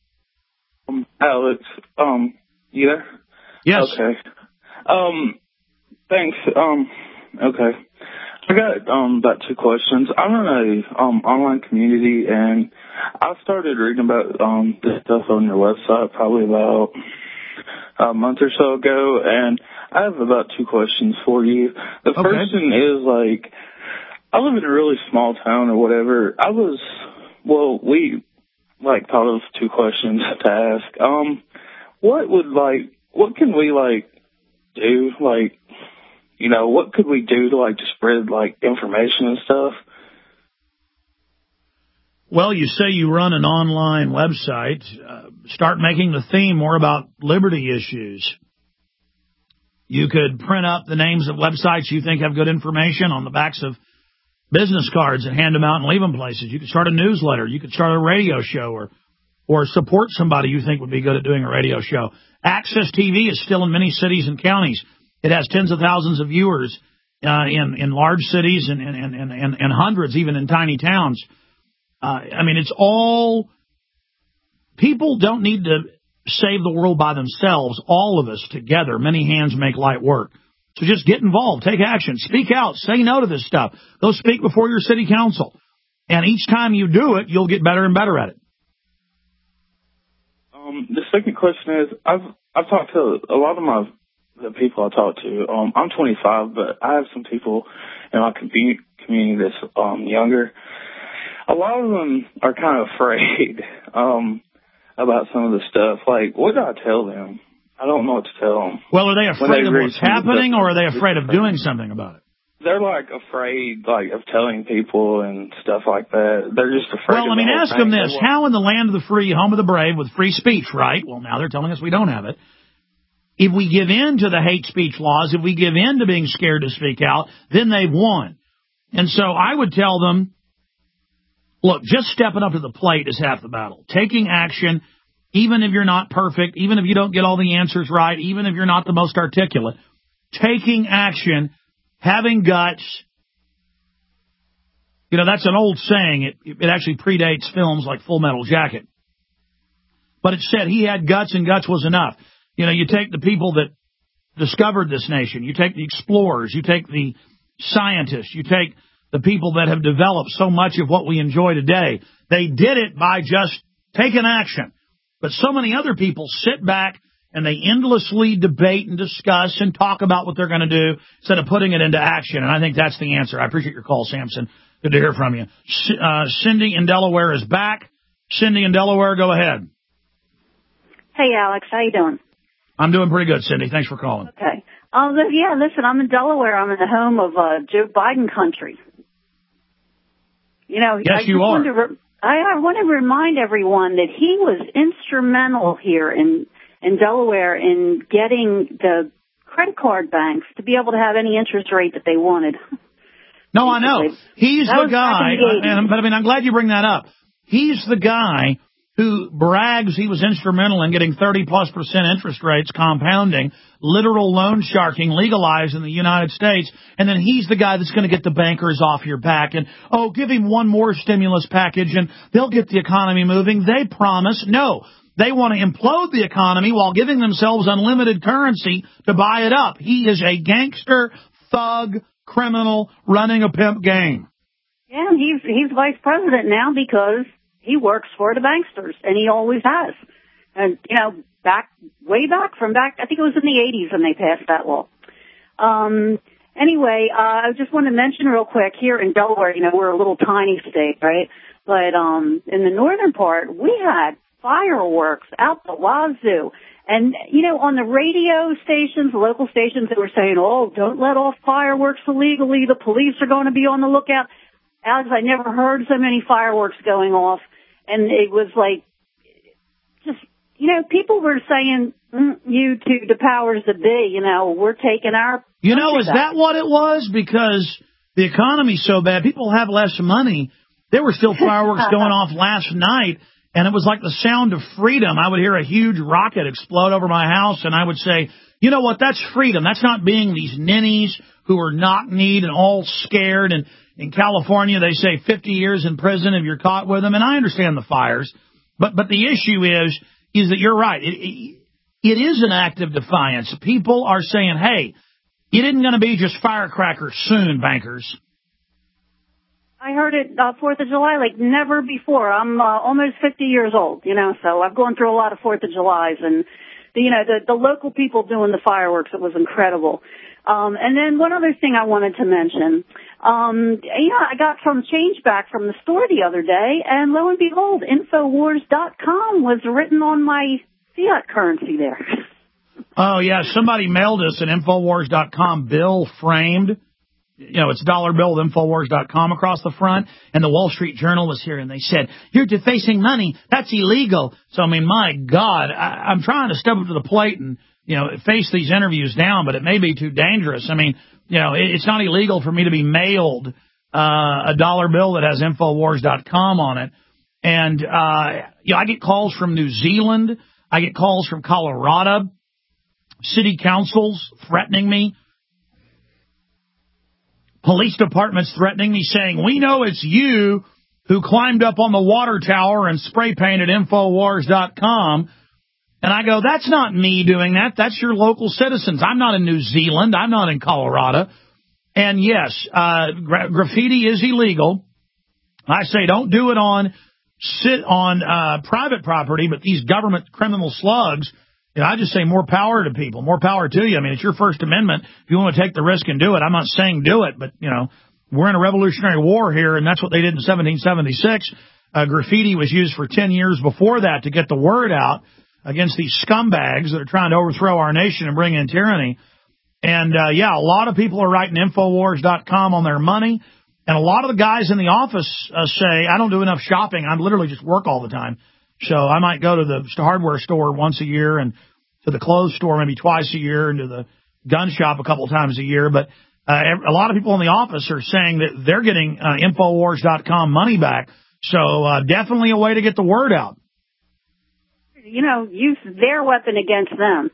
Alex, you there? Yes. Okay. Thanks. Okay. I got about 2 questions. I run a online community, and I started reading about this stuff on your website probably about a month or so ago, and I have about 2 questions for you. The first one is, I live in a really small town or whatever. We thought of 2 questions to ask. What can we do? What could we do to to spread information and stuff? Well, you say you run an online website. Start making the theme more about liberty issues. You could print up the names of websites you think have good information on the backs of business cards and hand them out and leave them places. You could start a newsletter. You could start a radio show or support somebody you think would be good at doing a radio show. Access TV is still in many cities and counties. It has tens of thousands of viewers in large cities and hundreds even in tiny towns. It's all... People don't need to save the world by themselves. All of us together. Many hands make light work. So just get involved. Take action. Speak out. Say no to this stuff. Go speak before your city council. And each time you do it, you'll get better and better at it. The second question is, I've talked to a lot of the people I talk to. I'm 25, but I have some people in my community that's younger. A lot of them are kind of afraid about some of the stuff. What do I tell them? I don't know what to tell them. Well, are they afraid of what's happening, or are they afraid of doing something about it? they're like afraid, like, of telling people and stuff like that. They're just afraid. Well, I mean, ask them this: how in the land of the free, home of the brave, with free speech, right? Well, now they're telling us we don't have it. If we give in to the hate speech laws, if we give in to being scared to speak out, then they've won. And so I would tell them, look, just stepping up to the plate is half the battle. Taking action, even if you're not perfect, even if you don't get all the answers right, even if you're not the most articulate, taking action, having guts. You know, that's an old saying. It actually predates films like Full Metal Jacket. But it said he had guts and guts was enough. You know, you take the people that discovered this nation, you take the explorers, you take the scientists, you take the people that have developed so much of what we enjoy today. They did it by just taking action. But so many other people sit back and they endlessly debate and discuss and talk about what they're going to do instead of putting it into action. And I think that's the answer. I appreciate your call, Samson. Good to hear from you. Cindy in Delaware is back. Cindy in Delaware, go ahead. Hey, Alex. How you doing? I'm doing pretty good, Cindy. Thanks for calling. Okay. Yeah, listen, I'm in Delaware. I'm in the home of Joe Biden country. You know, yes, you are. I want to remind everyone that he was instrumental here in Delaware in getting the credit card banks to be able to have any interest rate that they wanted. No, I know. He's the guy, but I mean, I'm glad you bring that up. He's the guy who brags he was instrumental in getting 30+% interest rates compounding, literal loan sharking legalized in the United States, and then he's the guy that's going to get the bankers off your back and, oh, give him one more stimulus package and they'll get the economy moving. They promise. No, they want to implode the economy while giving themselves unlimited currency to buy it up. He is a gangster, thug, criminal running a pimp game. Yeah, he's vice president now because he works for the banksters, and he always has. And, you know, way back, I think it was in the 80s when they passed that law. Anyway, I just want to mention real quick, here in Delaware, you know, we're a little tiny state, right? But in the northern part, we had fireworks out the wazoo. And, you know, on the radio stations, the local stations, they were saying, oh, don't let off fireworks illegally. The police are going to be on the lookout. Alex, I never heard so many fireworks going off. And it was like, just, you know, people were saying, you to the powers that be, you know, we're taking our... You know, is that what it was? Because the economy's so bad, people have less money. There were still fireworks going off last night, and it was like the sound of freedom. I would hear a huge rocket explode over my house, and I would say, you know what, that's freedom. That's not being these ninnies who are knock-kneed and all scared. And in California, they say 50 years in prison if you're caught with them. And I understand the fires. But the issue is that you're right. It is an act of defiance. People are saying, hey, it isn't going to be just firecrackers soon, bankers. I heard it 4th of July like never before. I'm almost 50 years old, you know, so I've gone through a lot of 4th of Julys. And, the local people doing the fireworks, it was incredible. And then one other thing I wanted to mention, I got some change back from the store the other day, and lo and behold, Infowars.com was written on my fiat currency there. Oh, yeah, somebody mailed us an Infowars.com bill framed. You know, it's a dollar bill with Infowars.com across the front, and the Wall Street Journal was here, and they said, you're defacing money. That's illegal. So, I mean, my God, I'm trying to step up to the plate and, face these interviews down, but it may be too dangerous. I mean, it's not illegal for me to be mailed a dollar bill that has Infowars.com on it. And, I get calls from New Zealand. I get calls from Colorado, city councils threatening me. Police departments threatening me, saying, we know it's you who climbed up on the water tower and spray painted Infowars.com. And I go, that's not me doing that. That's your local citizens. I'm not in New Zealand. I'm not in Colorado. And yes, graffiti is illegal. I say don't do it sit on private property, but these government criminal slugs, I just say more power to people, more power to you. I mean, it's your First Amendment. If you want to take the risk and do it, I'm not saying do it, but, we're in a Revolutionary War here, and that's what they did in 1776. Graffiti was used for 10 years before that to get the word out against these scumbags that are trying to overthrow our nation and bring in tyranny. And, yeah, a lot of people are writing Infowars.com on their money. And a lot of the guys in the office say, I don't do enough shopping. I literally just work all the time. So I might go to the hardware store once a year and to the clothes store maybe twice a year and to the gun shop a couple of times a year. But a lot of people in the office are saying that they're getting Infowars.com money back. So definitely a way to get the word out. You know, use their weapon against them.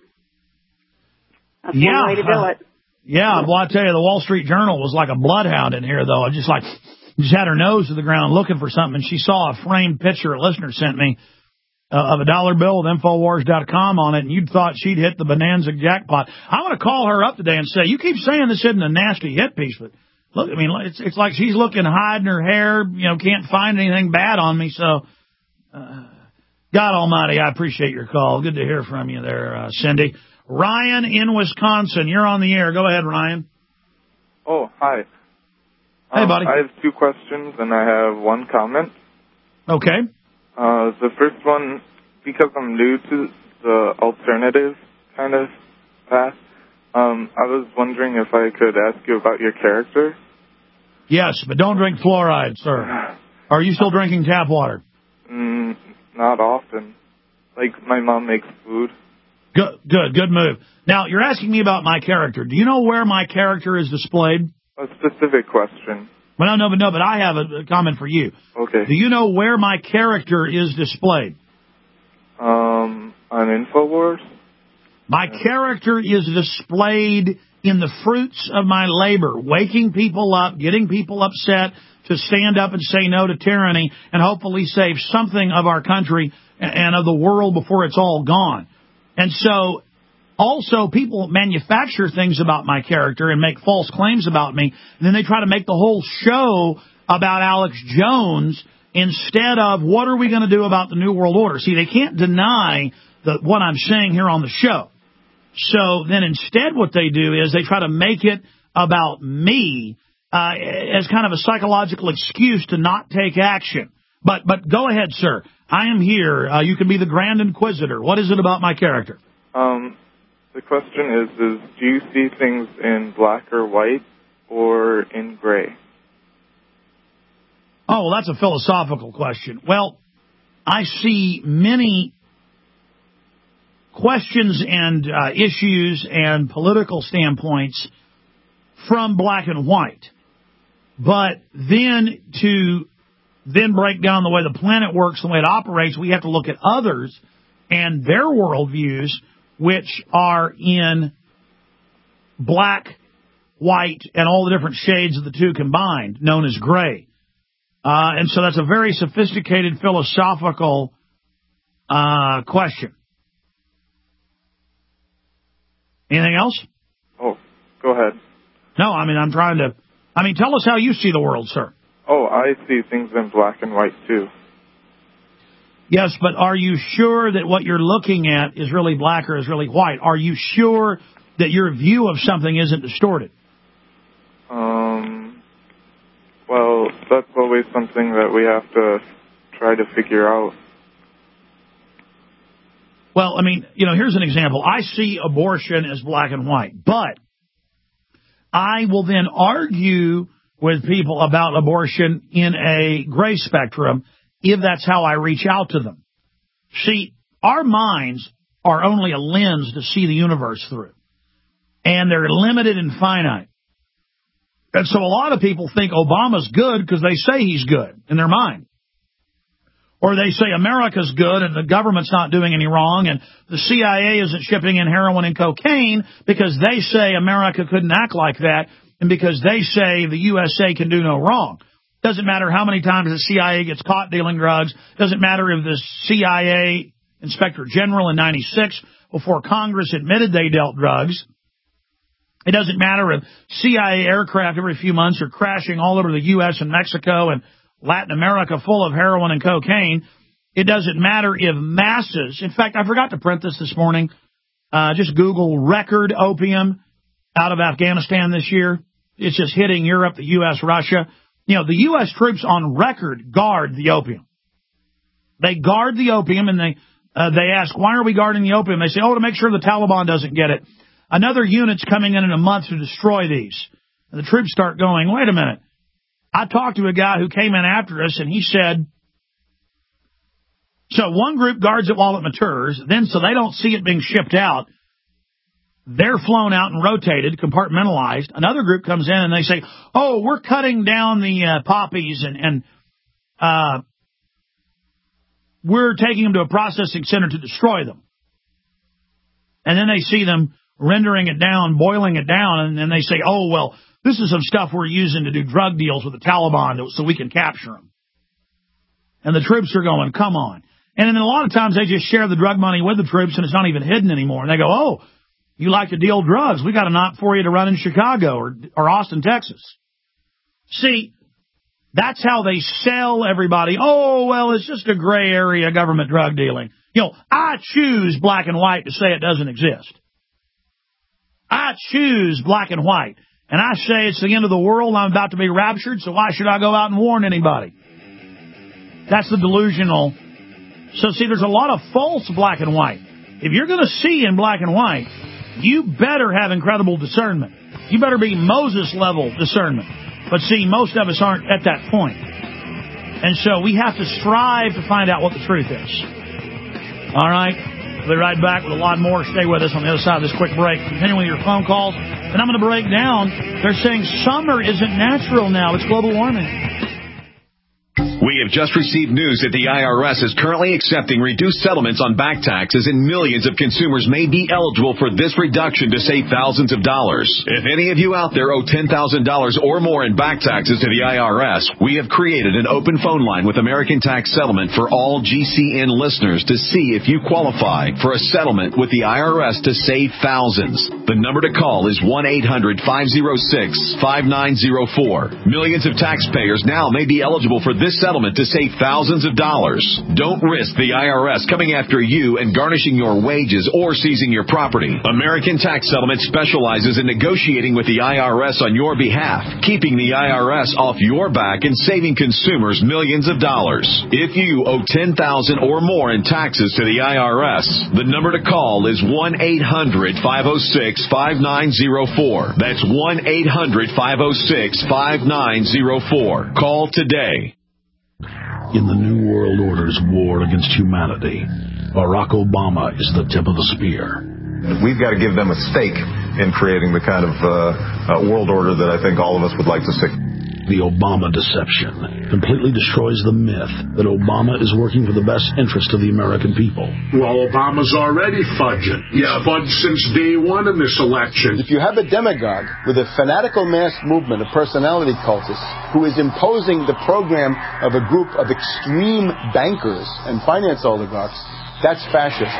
That's one way to do it. Yeah, well, I tell you, the Wall Street Journal was like a bloodhound in here, though. Just had her nose to the ground looking for something, and she saw a framed picture a listener sent me of a dollar bill with Infowars.com on it, and you'd thought she'd hit the bonanza jackpot. I want to call her up today and say, you keep saying this isn't a nasty hit piece, but look, I mean, it's like she's looking, hiding her hair, can't find anything bad on me, so God almighty, I appreciate your call. Good to hear from you there, Cindy. Ryan in Wisconsin, you're on the air. Go ahead, Ryan. Oh, hi. Hey, buddy. I have two questions, and I have one comment. Okay. The first one, because I'm new to the alternative kind of path, I was wondering if I could ask you about your character. Yes, but don't drink fluoride, sir. Are you still drinking tap water? Not often. Like, my mom makes food. Good move. Now, you're asking me about my character. Do you know where my character is displayed? A specific question. Well, no, but I have a comment for you. Okay. Do you know where my character is displayed? On Infowars? My character is displayed in the fruits of my labor, waking people up, getting people upset to stand up and say no to tyranny and hopefully save something of our country and of the world before it's all gone. And so, also, people manufacture things about my character and make false claims about me, and then they try to make the whole show about Alex Jones instead of what are we going to do about the New World Order. See, they can't deny what I'm saying here on the show. So then instead what they do is they try to make it about me as kind of a psychological excuse to not take action. But go ahead, sir. I am here. You can be the Grand Inquisitor. What is it about my character? The question is do you see things in black or white or in gray? Oh, well, that's a philosophical question. Well, I see many questions and issues and political standpoints from black and white. But then to break down the way the planet works, the way it operates, we have to look at others and their worldviews, which are in black, white, and all the different shades of the two combined, known as gray. And so that's a very sophisticated philosophical question. Anything else? Oh, go ahead. No, tell us how you see the world, sir. Oh, I see things in black and white, too. Yes, but are you sure that what you're looking at is really black or is really white? Are you sure that your view of something isn't distorted? Well, that's always something that we have to try to figure out. Well, here's an example. I see abortion as black and white, but I will then argue with people about abortion in a gray spectrum if that's how I reach out to them. See, our minds are only a lens to see the universe through, and they're limited and finite. And so a lot of people think Obama's good because they say he's good in their mind. Or they say America's good and the government's not doing any wrong and the CIA isn't shipping in heroin and cocaine because they say America couldn't act like that and because they say the USA can do no wrong. Doesn't matter how many times the CIA gets caught dealing drugs. Doesn't matter if the CIA Inspector General in 96, before Congress admitted they dealt drugs. It doesn't matter if CIA aircraft every few months are crashing all over the U.S. and Mexico and Latin America full of heroin and cocaine. It doesn't matter if masses. In fact, I forgot to print this morning. Just Google record opium out of Afghanistan this year. It's just hitting Europe, the U.S., Russia. The U.S. troops on record guard the opium. They guard the opium, and they ask, why are we guarding the opium? They say, to make sure the Taliban doesn't get it. another unit's coming in a month to destroy these. And the troops start going, wait a minute. I talked to a guy who came in after us, and he said, so one group guards it while it matures, then so they don't see it being shipped out, they're flown out and rotated, compartmentalized. Another group comes in and they say, oh, we're cutting down the poppies and we're taking them to a processing center to destroy them. And then they see them rendering it down, boiling it down, and then they say, oh, well, this is some stuff we're using to do drug deals with the Taliban so we can capture them. And the troops are going, come on. And then a lot of times they just share the drug money with the troops, and it's not even hidden anymore. And they go, oh, you like to deal drugs. We got a knot for you to run in Chicago or Austin, Texas. See, that's how they sell everybody. Oh, well, it's just a gray area government drug dealing. You know, I choose black and white to say it doesn't exist. I choose black and white. And I say it's the end of the world. I'm about to be raptured, so why should I go out and warn anybody? That's the delusional. So, see, there's a lot of false black and white. If you're going to see in black and white, you better have incredible discernment. You better be Moses-level discernment. But, see, most of us aren't at that point. And so we have to strive to find out what the truth is. All right? We'll be right back with a lot more. Stay with us on the other side of this quick break. Continuing your phone calls. And I'm going to break down. They're saying summer isn't natural now. It's global warming. We have just received news that the IRS is currently accepting reduced settlements on back taxes, and millions of consumers may be eligible for this reduction to save thousands of dollars. If any of you out there owe $10,000 or more in back taxes to the IRS, we have created an open phone line with American Tax Settlement for all GCN listeners to see if you qualify for a settlement with the IRS to save thousands. The number to call is 1-800-506-5904. Millions of taxpayers now may be eligible for this settlement to save thousands of dollars. Don't risk the IRS coming after you and garnishing your wages or seizing your property. American Tax Settlement specializes in negotiating with the IRS on your behalf, keeping the IRS off your back and saving consumers millions of dollars. If you owe $10,000 or more in taxes to the IRS, the number to call is 1-800-506-5904. That's 1-800-506-5904. Call today. In the New World Order's war against humanity, Barack Obama is the tip of the spear. We've got to give them a stake in creating the kind of world order that I think all of us would like to see. The Obama deception completely destroys the myth that Obama is working for the best interest of the American people. Well, Obama's already fudging. He's fudged since day one in this election. If you have a demagogue with a fanatical mass movement of personality cultists who is imposing the program of a group of extreme bankers and finance oligarchs, that's fascism.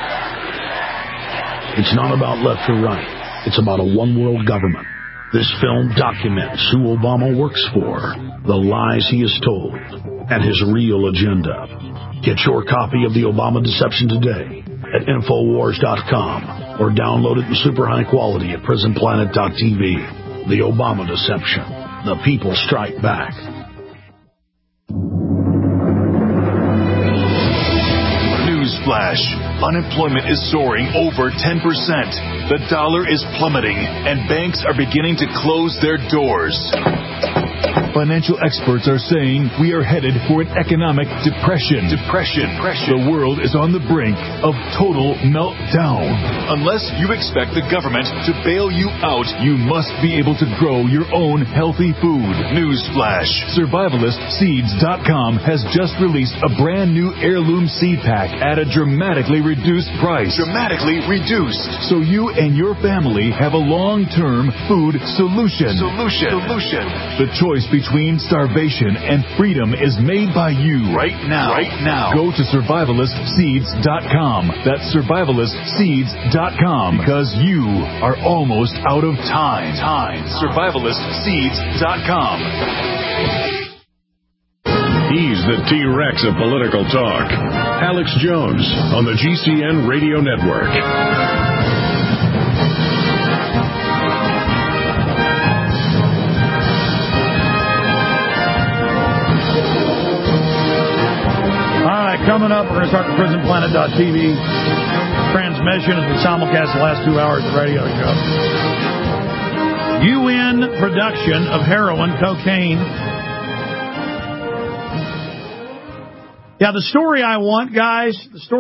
It's not about left or right. It's about a one-world government. This film documents who Obama works for, the lies he has told, and his real agenda. Get your copy of The Obama Deception today at Infowars.com or download it in super high quality at PrisonPlanet.tv. The Obama Deception. The people strike back. Newsflash. Unemployment is soaring over 10%. The dollar is plummeting, and banks are beginning to close their doors. Financial experts are saying we are headed for an economic depression. The world is on the brink of total meltdown. Unless you expect the government to bail you out, you must be able to grow your own healthy food. Newsflash. SurvivalistSeeds.com has just released a brand new heirloom seed pack at a dramatically reduced price. So you and your family have a long-term food solution. The choice between starvation and freedom is made by you right now. Go to SurvivalistSeeds.com. That's SurvivalistSeeds.com, because you are almost out of time. SurvivalistSeeds.com. He's the T-Rex of political talk. Alex Jones on the GCN Radio Network. All right, coming up, we're going to start the PrisonPlanet.tv transmission transmission as we simulcast the last 2 hours of the radio show. UN production of heroin, cocaine. Yeah, the story I want, guys,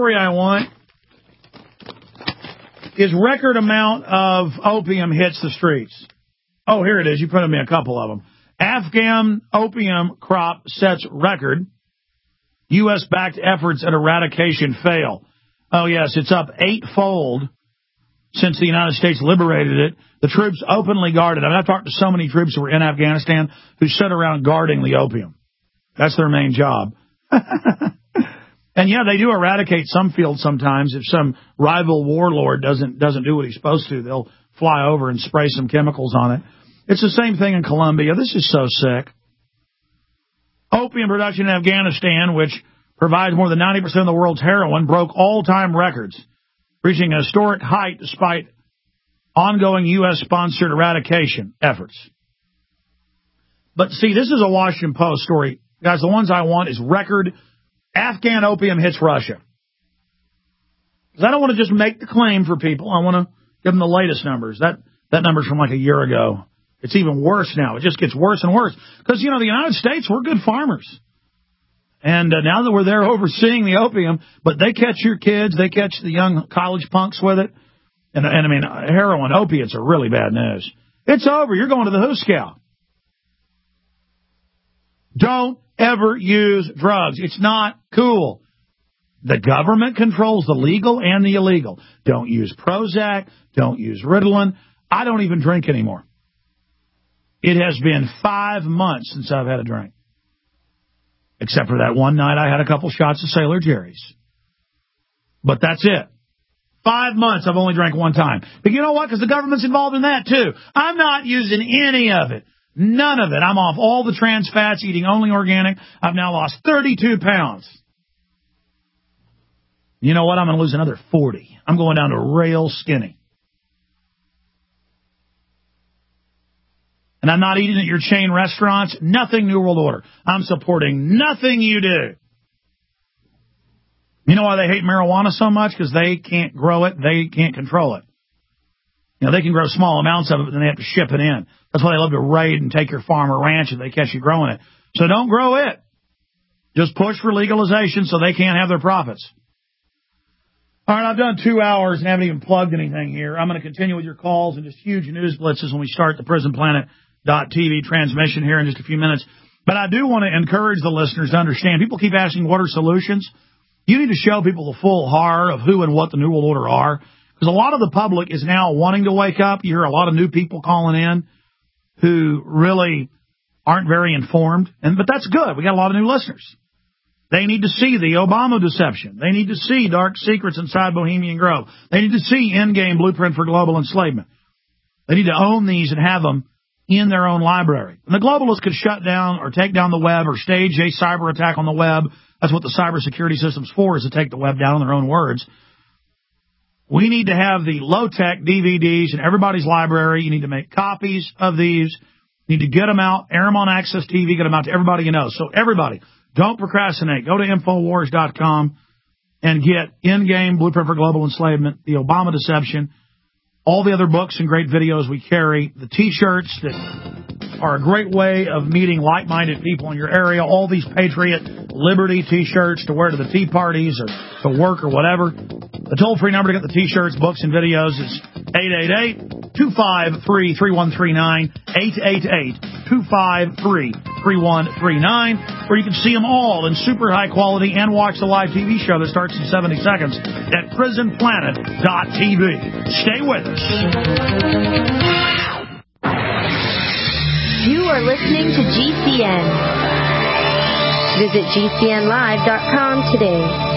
is record amount of opium hits the streets. Oh, here it is. You printed me a couple of them. Afghan opium crop sets record. U.S.-backed efforts at eradication fail. Oh, yes, it's up 8-fold since the United States liberated it. The troops openly guarded. I mean, I've talked to so many troops who were in Afghanistan who sit around guarding the opium. That's their main job. And, yeah, they do eradicate some fields sometimes. If some rival warlord doesn't do what he's supposed to, they'll fly over and spray some chemicals on it. It's the same thing in Colombia. This is so sick. Opium production in Afghanistan, which provides more than 90% of the world's heroin, broke all-time records, reaching a historic height despite ongoing U.S.-sponsored eradication efforts. But, see, this is a Washington Post story. Guys, the ones I want is record Afghan opium hits Russia. Because I don't want to just make the claim for people. I want to give them the latest numbers. That number's from like a year ago. It's even worse now. It just gets worse and worse. Because, you know, the United States, we're good farmers. And now that we're there overseeing the opium, but they catch your kids, they catch the young college punks with it. And I mean, heroin, opiates are really bad news. It's over. You're going to the Hooskow. Don't ever use drugs. It's not cool. The government controls the legal and the illegal. Don't use Prozac. Don't use Ritalin. I don't even drink anymore. It has been 5 months since I've had a drink. Except for that one night I had a couple shots of Sailor Jerry's. But that's it. 5 months I've only drank one time. But you know what? Because the government's involved in that too. I'm not using any of it. None of it. I'm off all the trans fats, eating only organic. I've now lost 32 pounds. You know what? I'm going to lose another 40. I'm going down to rail skinny. And I'm not eating at your chain restaurants. Nothing New World Order. I'm supporting nothing you do. You know why they hate marijuana so much? Because they can't grow it. They can't control it. You know, they can grow small amounts of it, but then they have to ship it in. That's why they love to raid and take your farm or ranch if they catch you growing it. So don't grow it. Just push for legalization so they can't have their profits. All right, I've done 2 hours and haven't even plugged anything here. I'm going to continue with your calls and just huge news blitzes when we start the PrisonPlanet.tv transmission here in just a few minutes. But I do want to encourage the listeners to understand. People keep asking, what are solutions? You need to show people the full horror of who and what the New World Order are. Because a lot of the public is now wanting to wake up. You hear a lot of new people calling in who really aren't very informed. But that's good. We got a lot of new listeners. They need to see the Obama deception. They need to see dark secrets inside Bohemian Grove. They need to see Endgame Blueprint for Global Enslavement. They need to own these and have them in their own library. And the globalists could shut down or take down the web or stage a cyber attack on the web. That's what the cybersecurity system's for, is to take the web down in their own words. We need to have the low-tech DVDs in everybody's library. You need to make copies of these. You need to get them out, air them on Access TV, get them out to everybody you know. So everybody, don't procrastinate. Go to Infowars.com and get Endgame, Blueprint for Global Enslavement, the Obama Deception, all the other books and great videos we carry, the T-shirts that are a great way of meeting like-minded people in your area, all these Patriot Liberty T-shirts to wear to the tea parties or to work or whatever. The toll-free number to get the T-shirts, books, and videos is 888-253-3139, 888-253-3139, where you can see them all in super high quality and watch the live TV show that starts in 70 seconds at PrisonPlanet.tv. Stay with us. You are listening to GCN. Visit GCNlive.com today.